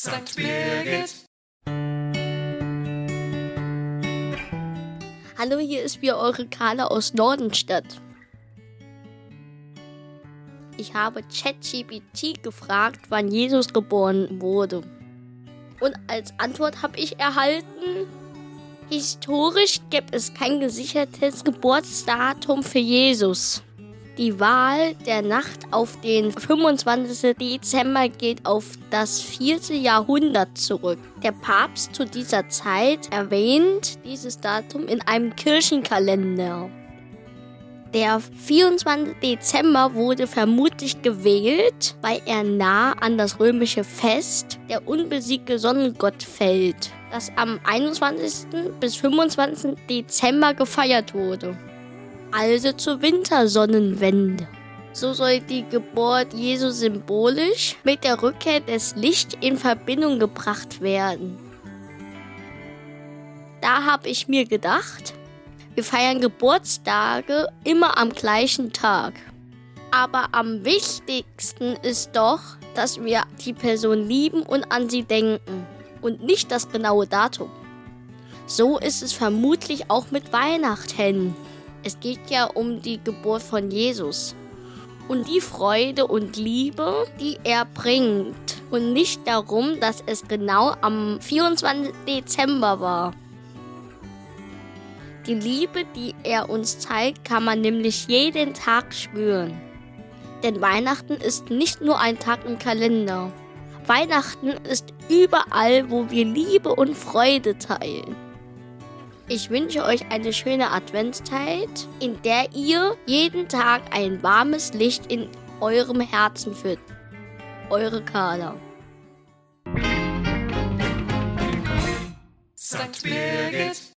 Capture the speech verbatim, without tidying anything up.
Sankt Birgit. Hallo, hier ist wieder eure Carla aus Nordenstedt. Ich habe ChatGPT gefragt, wann Jesus geboren wurde. Und als Antwort habe ich erhalten: Historisch gibt es kein gesichertes Geburtsdatum für Jesus. Die Wahl der Nacht auf den fünfundzwanzigsten Dezember geht auf das vierte Jahrhundert zurück. Der Papst zu dieser Zeit erwähnt dieses Datum in einem Kirchenkalender. Der vierundzwanzigste Dezember wurde vermutlich gewählt, weil er nah an das römische Fest der unbesiegte Sonnengott fällt, das am einundzwanzigsten bis fünfundzwanzigsten Dezember gefeiert wurde. Also zur Wintersonnenwende. So soll die Geburt Jesu symbolisch mit der Rückkehr des Lichts in Verbindung gebracht werden. Da habe ich mir gedacht, wir feiern Geburtstage immer am gleichen Tag. Aber am wichtigsten ist doch, dass wir die Person lieben und an sie denken und nicht das genaue Datum. So ist es vermutlich auch mit Weihnachten. Es geht ja um die Geburt von Jesus und die Freude und Liebe, die er bringt. Und nicht darum, dass es genau am vierundzwanzigsten Dezember war. Die Liebe, die er uns zeigt, kann man nämlich jeden Tag spüren. Denn Weihnachten ist nicht nur ein Tag im Kalender. Weihnachten ist überall, wo wir Liebe und Freude teilen. Ich wünsche euch eine schöne Adventszeit, in der ihr jeden Tag ein warmes Licht in eurem Herzen führt. Eure Carla. Sankt Birgit.